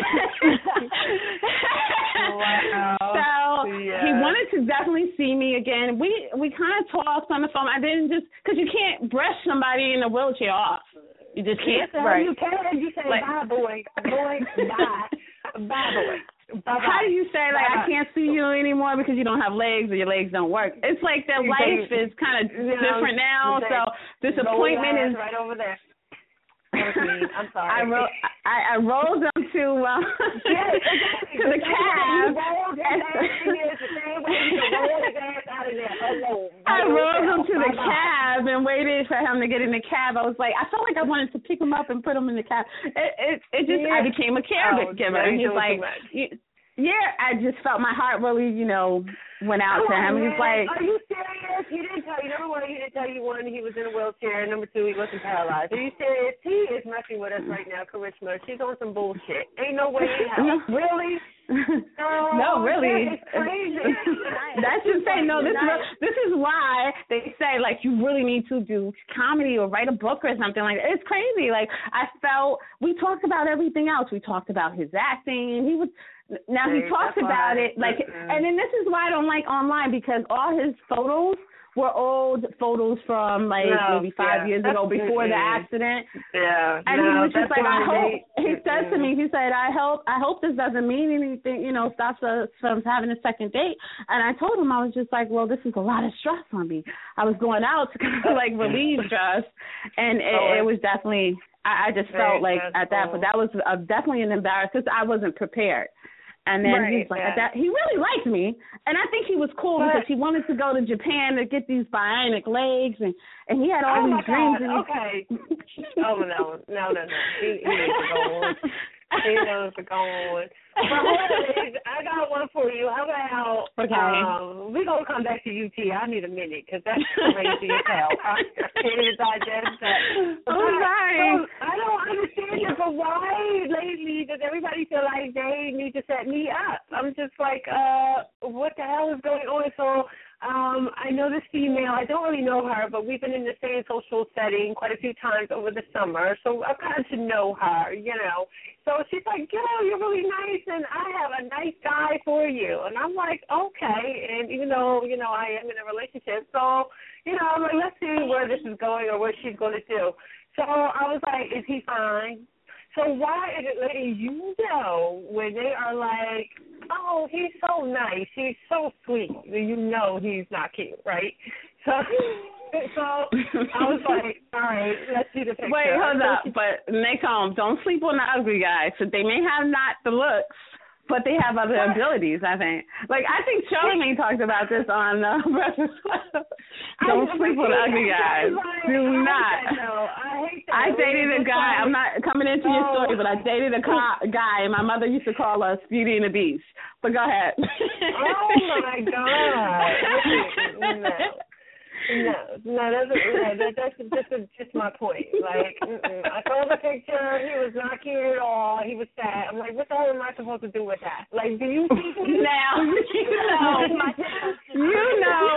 Wow. So yeah. he wanted to definitely see me again. We we kind of talked on the phone. I didn't just, because you can't brush somebody in a wheelchair off. You just can't. Yes, right. You can. You say, like, bye, boy. Boy, bye. Bye, boy. Bye-bye. How do you say, like, Bye-bye. I can't see you anymore because you don't have legs or your legs don't work? It's like that life is kind of you know, different now. So this appointment is right over there. I'm sorry. I rolled. I, I rolled them to uh, yes, exactly. to the cab. I rolled them to the cab and waited waited for him to get in the cab. I was like, I felt like I wanted to pick him up and put him in the cab. It it, it just yeah. I became a caregiver. Oh, and he's like, yeah, I just felt my heart really, you know, went out oh, to him. Man. He's like, are you serious? He didn't tell you. Number one, he didn't tell you one, he was in a wheelchair. Number two, he wasn't paralyzed. Are you serious? He is messing with us right now, Karishma. She's on some bullshit. Ain't no way in hell. Really? No, no, really. It's crazy. That's just saying, no, this, is, this is why they say, like, you really need to do comedy or write a book or something like that. It's crazy. Like, I felt, we talked about everything else. We talked about his acting, and he was, now he talks about it, like, mm-hmm. and then this is why I don't like online, because all his photos were old photos from, like, no, maybe five yeah. years ago before mm-hmm. the accident. Yeah. And no, he was just like, I hope, they, he mm-hmm. said to me, he said, I hope, I hope this doesn't mean anything, you know, stops us from having a second date. And I told him, I was just like, well, this is a lot of stress on me. I was going out to kind of, like, relieve stress. And it, it was definitely, I, I just felt like at that point, that was uh, definitely an embarrassment, because I wasn't prepared. And then right, he's like, yeah. that, he really liked me, and I think he was cool but, because he wanted to go to Japan to get these bionic legs, and, and he had all oh these dreams. God, okay. oh no, no, no, no. He, he needs to go on. He knows to go on. But hold on, I got one for you. How about okay. um, we're going to come back to U T. I need a minute, because that's crazy as hell. I can't even digest that. Oh, right. So, I don't understand it, but why lately does everybody feel like they need to set me up? I'm just like, uh, what the hell is going on? So um, I know this female. I don't really know her, but we've been in the same social setting quite a few times over the summer, so I've gotten to know her, you know. So she's like, yo, you're really nice, and I have a nice guy for you. And I'm like, okay. And even though, you know, I am in a relationship, so, you know, I'm like, let's see where this is going or what she's going to do. So I was like, is he fine? So why is it, lady, you know, when they are like, oh, he's so nice, he's so sweet, you know he's not cute, right? So... So I was like, all right, let's see the picture. Wait, hold up. But, Nicole, don't sleep on the ugly guys. So they may have not the looks, but they have other abilities, I think. Like, I think Charlamagne talked about this on uh, Breakfast Club. Don't sleep on the ugly guys. Do not. I hate that. I dated a guy. I'm not coming into your story, but I dated a guy, and my mother used to call us Beauty and the Beast. But go ahead. Oh, my God. No. No, no, that's no, that, that's just a, just my point. Like, mm-mm. I saw the picture. He was not cute at all. He was sad. I'm like, what the hell am I supposed to do with that? Like, do you see me now? You know, you know.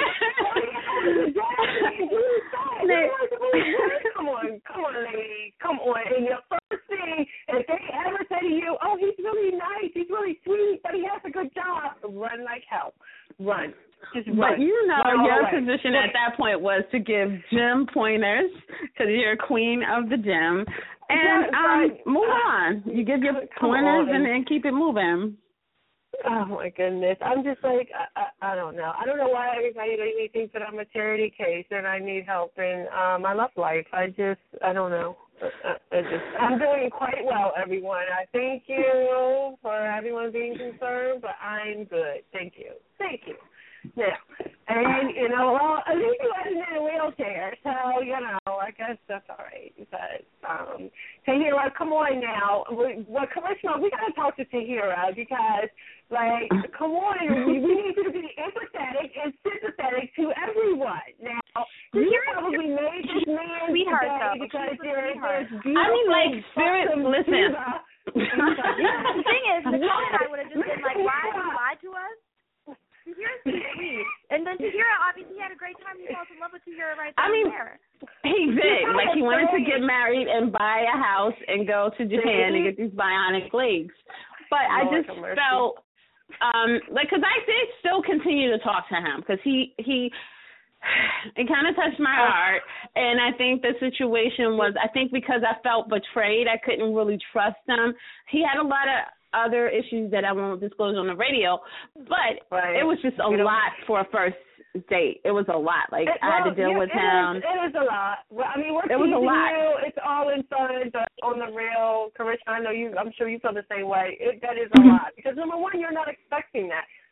Come on, come on, lady, come on. And your first thing, if they ever say to you, "Oh, he's really nice. He's really sweet, but he has a good job," run like hell. Run. Just run. But you know, run your away. position at that point was to give Jim pointers because you're queen of the gym, and yeah, um, right. move on. You give your pointers and then keep it moving. Oh my goodness! I'm just like I, I, I don't know. I don't know why everybody lately thinks that I'm a charity case and I need help in uh, my love life. I just I don't know. I, I just I'm doing quite well, everyone. I thank you for everyone being concerned, but I'm good. Thank you. Thank you. Now, and, you know, well, at least he wasn't in a wheelchair, so, you know, I guess that's all right. But, um, Tahira, come on now. We, well, Karishma, we got to talk to Tahira because, like, come on, we, we need you to be empathetic and sympathetic to everyone. Now, you probably made this man today because you're this beautiful, I mean, like, spirit, listen. Yeah, the thing is, Nicole and I would have just been like, why you lied to us? Tahira's sweet. And then Tahira obviously had a great time. He falls in love with Tahira right there. I mean, there. He did. Like, he wanted to get married and buy a house and go to Japan and get these bionic legs. But I just felt, um, like, because I did still continue to talk to him because he, he, it kind of touched my heart. And I think the situation was, I think because I felt betrayed, I couldn't really trust him. He had a lot of other issues that I won't disclose on the radio, but right. It was just a you lot know. for a first date. It was a lot. Like, it, well, I had to deal yeah, with it him. Is, it is a lot. Well, I mean, we're it was a lot. You. It's all in fun, but on the real, Karishma, I know you, I'm sure you feel the same way. It, that is a lot. Because, number one, you're not expecting that.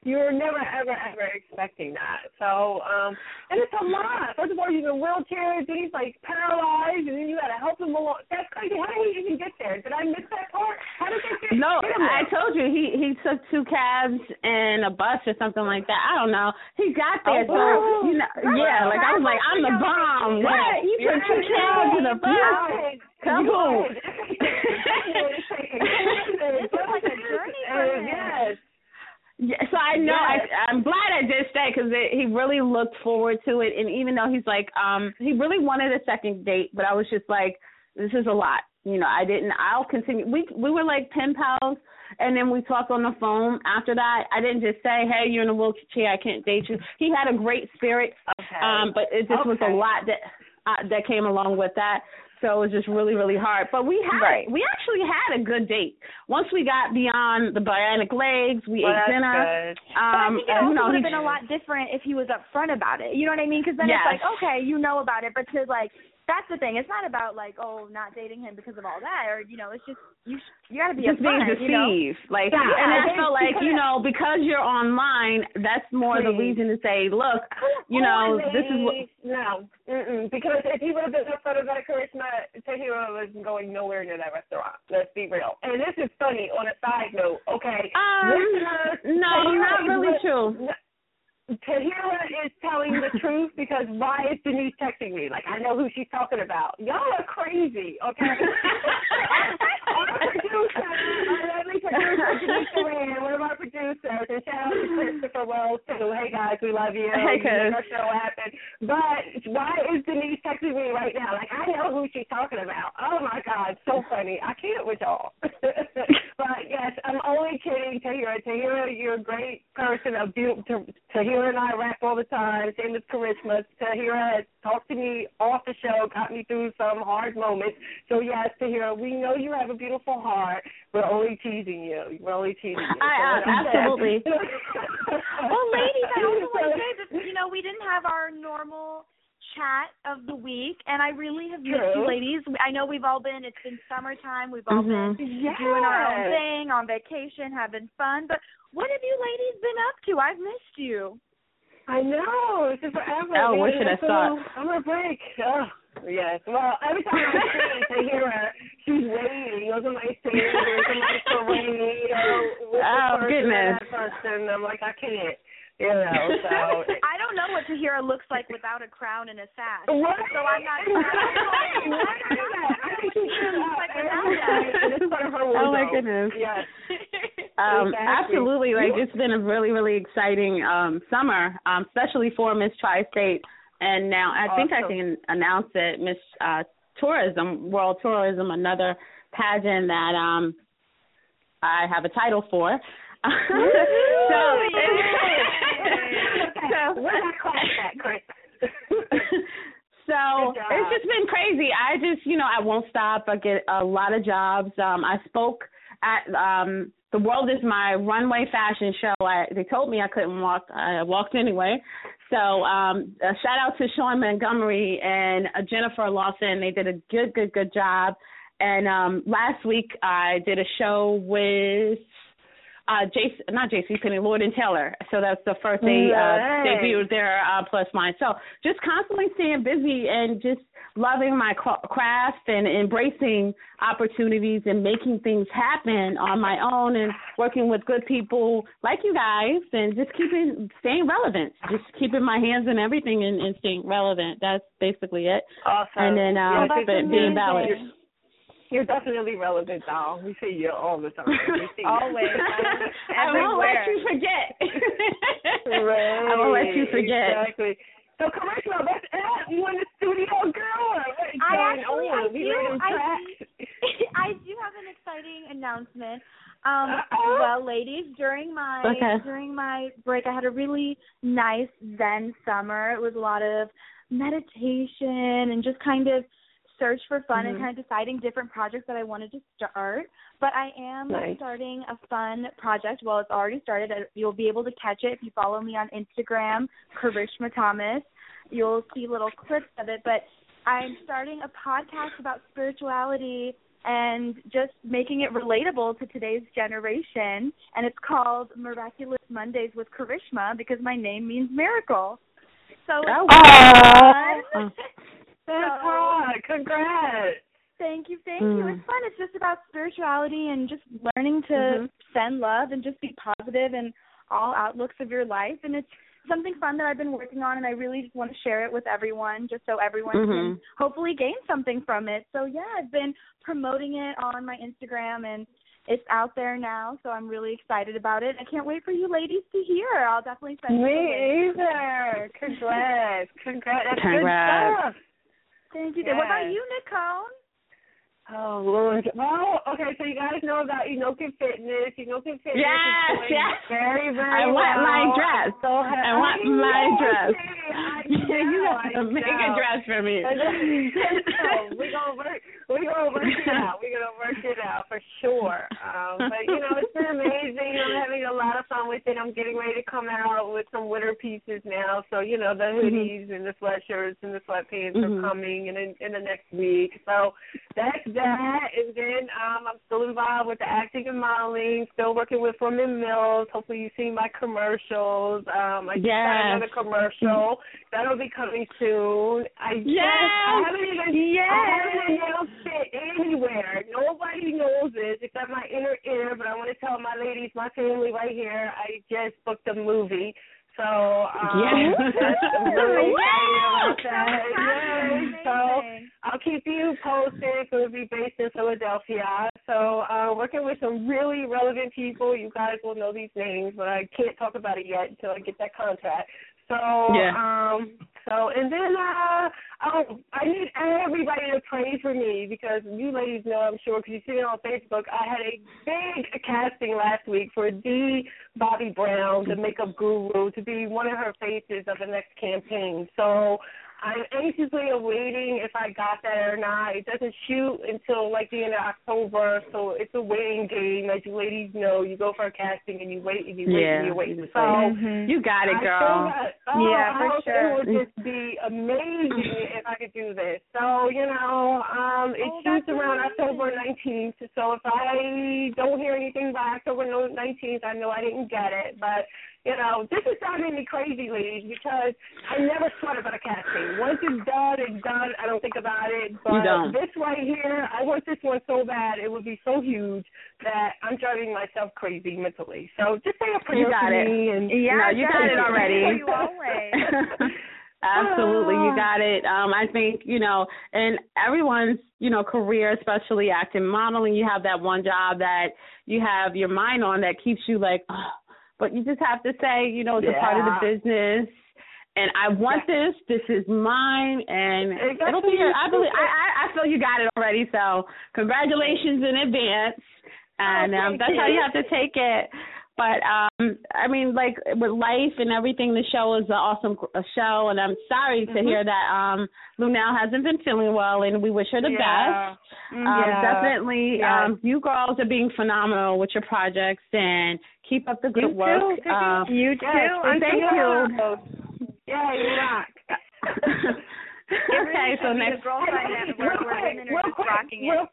you're never, ever, ever expecting that. So, um, and it's a lot. First of all, he's in wheelchairs, then he's like paralyzed, and then you got to help him along. That's crazy. How did he even get there? Did I miss that part? How did they get No, there? I told you he he took two cabs and a bus or something like that. I don't know. He got there, oh, wow. so you know, yeah. Like I was like, I'm the bomb. What? You took two cabs and a bus? Come on. Yes. Yeah, so I know yes. I, I'm glad I did stay because he really looked forward to it, and even though he's like, um, he really wanted a second date, but I was just like, this is a lot, you know. I didn't. I'll continue. We we were like pen pals, and then we talked on the phone after that. I didn't just say, hey, you're in a wheelchair, I can't date you. He had a great spirit, okay. um, but it just okay. was a lot that uh, that came along with that. So it was just really, really hard. But we had, right. we actually had a good date. Once we got beyond the bionic legs, we well, ate dinner. Good. Um, but I think it also you know, would have been a lot different if he was upfront about it. You know what I mean? Because then yes. it's like, okay, you know about it, but to like, that's the thing. It's not about like, oh, not dating him because of all that, or you know, it's just you. You got to be just upfront, being deceived, you know? like, yeah. and I felt like you know because you're online, that's more Please. the reason to say, look, you know, Please. this is what. No, Mm-mm. because if he would have been upfront about charisma, Tahira was going nowhere near that restaurant. Let's be real. And this is funny. On a side note, okay, um, listeners, no, Tahira not really was, true. Tahira is telling the truth because why is Denise texting me? Like, I know who she's talking about. Y'all are crazy, okay? Our producer, our lovely producer, Denise Duran, one of our producers, and shout out to Christopher Wells, too. Hey, guys, we love you. Hey, you make our show happen. But why is Denise texting me right now? Like, I know who she's talking about. Oh, my God, so funny. I can't with y'all. But, yes, I'm only kidding, Tahira. Tahira, you're a great person, a beautiful Tahira. Tahira and I rap all the time. Same with Charisma. Tahira has talked to me off the show, got me through some hard moments. So, yes, Tahira, we know you have a beautiful heart. We're only teasing you. We're only teasing you. I, uh, absolutely. Well, ladies, I also want to say that, you know, we didn't have our normal chat of the week, and I really have missed True. you ladies. I know we've all been, it's been summertime. We've all mm-hmm. been yes. doing our own thing, on vacation, having fun. But what have you ladies been up to? I've missed you. I know. It's been forever. Oh, where should I start? Summer break. Oh, yes. Well, every time I see Tahira, she's waiting. Those are my singers. Those are my parade. Oh, oh goodness. That person. I'm like, I can't. You know, so. I don't know what Tahira looks like without a crown and a sash. What? So I'm not sure. I think she looks like without that. It's part of her wardrobe. Oh, my goodness. Yes. Um, exactly. Absolutely. Like, it's been a really, really exciting um, summer, um, especially for Miss Tri-State. And now I awesome. think I can announce it, Miss uh, Tourism, World Tourism, another pageant that um, I have a title for. so, so what I call that, Chris? So it's just been crazy. I just, you know, I won't stop. I get a lot of jobs. Um, I spoke at um, The World Is My Runway Fashion Show. I, they told me I couldn't walk. I walked anyway. So um, a shout out to Sean Montgomery and uh, Jennifer Lawson. They did a good, good, good job. And um, last week I did a show with Uh, Jason, not J C Penney, Lord and Taylor. So that's the first they uh, debuted their uh, Plus Mine. So just constantly staying busy and just loving my craft and embracing opportunities and making things happen on my own and working with good people like you guys and just keeping, staying relevant, just keeping my hands in everything and, and staying relevant. That's basically it. Awesome. And then um, yeah, being balanced. You're definitely relevant, doll. We see you all the time. We see Always. I won't let you forget. Right. I won't let you forget. Exactly. So, Charisma, what's up? You in the studio, girl? Or what is I going actually, on? I We do, made them I, tracks. I do have an exciting announcement. Um, Uh-oh. well, ladies, during my okay. during my break, I had a really nice Zen summer. It was a lot of meditation and just kind of search for fun mm-hmm. and kind of deciding different projects that I wanted to start. But I am nice. starting a fun project. Well, it's already started. You'll be able to catch it if you follow me on Instagram, Karishma Thomas. You'll see little clips of it. But I'm starting a podcast about spirituality and just making it relatable to today's generation. And it's called Miraculous Mondays with Karishma because my name means miracle. So oh, it's fun. That's hot. Congrats. Thank you, thank mm. you. It's fun. It's just about spirituality and just learning to mm-hmm. send love and just be positive in all outlooks of your life. And it's something fun that I've been working on, and I really just want to share it with everyone just so everyone mm-hmm. can hopefully gain something from it. So, yeah, I've been promoting it on my Instagram, and it's out there now, so I'm really excited about it. I can't wait for you ladies to hear. I'll definitely send Me you the link. either. Congrats. Congrats. That's Congrats. good stuff. Thank you. Yes. What about you, Nicole? Oh, Lord. Well, okay, so you guys know about Enokin Fitness. Enokin Fitness yes, is yes. very, very I well. want my dress. So I want I my know, dress. I you know, have to I make know. a dress for me. We're going to work We're gonna work it out. We're going to work it out for sure. Um, but, you know, it's been amazing. I'm having a lot of fun with it. I'm getting ready to come out with some winter pieces now. So, you know, the hoodies mm-hmm. and the sweatshirts and the sweatpants mm-hmm. are coming in, in, in the next week. So that's that. And then um, I'm still involved with the acting and modeling, still working with Women Mills. Hopefully you see my commercials. Um, I just yes. got another commercial. That'll be coming soon. I yes. just I haven't even yes. I haven't announced it anywhere. Nobody knows this except my inner ear, but I want to tell my ladies, my family right here, I just booked a movie. So um, yes. that's really wow. excited about that. Yes. So I'll keep you posted. It's going to be based in Philadelphia. So uh, working with some really relevant people. You guys will know these names, but I can't talk about it yet until I get that contract. So, yeah. um, so, and then, uh, oh, I need everybody to pray for me because you ladies know, I'm sure, because you see it on Facebook, I had a big casting last week for the Bobby Brown, the makeup guru, to be one of her faces of the next campaign. So I'm anxiously awaiting if I got that or not. It doesn't shoot until like the end of October, so it's a waiting game. As you ladies know, you go for a casting and you wait and you wait yeah. and you wait. So mm-hmm. you got it, girl. Got, oh, yeah, for I sure. It would just be amazing if I could do this. So you know, um, it oh, shoots around amazing. October nineteenth. So if I don't hear anything by October nineteenth, I know I didn't get it, but. You know, this is driving me crazy, ladies, because I never sweat about a casting. Once it's done, it's done. I don't think about it. But you don't. This right here, I want this one so bad. It would be so huge that I'm driving myself crazy mentally. So just say a prayer you got for it. me. And, yeah, no, you got it already. You always. Absolutely, you got it. Um, I think, you know, in everyone's, you know, career, especially acting, modeling, you have that one job that you have your mind on that keeps you like, oh, but you just have to say, you know, it's yeah. a part of the business, and I want yeah. this. This is mine, and exactly. it'll be here. I believe. I, I feel you got it already. So congratulations in advance, and oh, um, that's you. how you have to take it. But um, I mean, like with life and everything, the show is an awesome show, and I'm sorry to mm-hmm. hear that um, Luenell hasn't been feeling well, and we wish her the yeah. best. Um, yeah. Definitely, yeah. um, you girls are being phenomenal with your projects, and keep up the good you work. Too. Um, you too. Yes, and thank you. you. Yeah, you rock. Okay, so next. Hey, where women are just rocking it.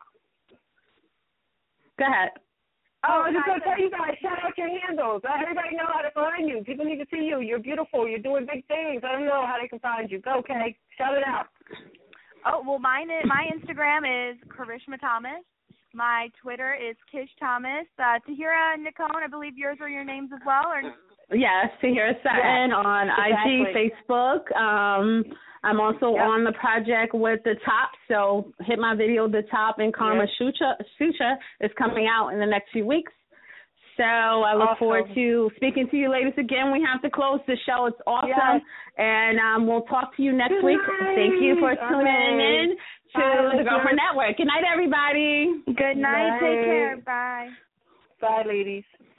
Go ahead. Oh, I was just going to tell you guys, shout out your handles. Let everybody know how to find you. People need to see you. You're beautiful. You're doing big things. I don't know how they can find you. Go, Kay. Shout it out. Oh, well, mine is, my Instagram is Karishma Thomas. My Twitter is Kish Thomas. Uh, Tahira Nicole, I believe yours are your names as well? Or? Yes, Tahira Sutton yes, on exactly. I G, Facebook. Um, I'm also yep. on the project with The Top, so hit my video, The Top, and Karma yep. Sutra, Sutra is coming out in the next few weeks. So I look awesome. forward to speaking to you ladies again. We have to close the show. It's awesome. Yes. And um, we'll talk to you next Good week. night. Thank you for tuning okay. in to Bye, the Girlfriend Network. Good night, everybody. Good night. night. Take care. Bye. Bye, ladies.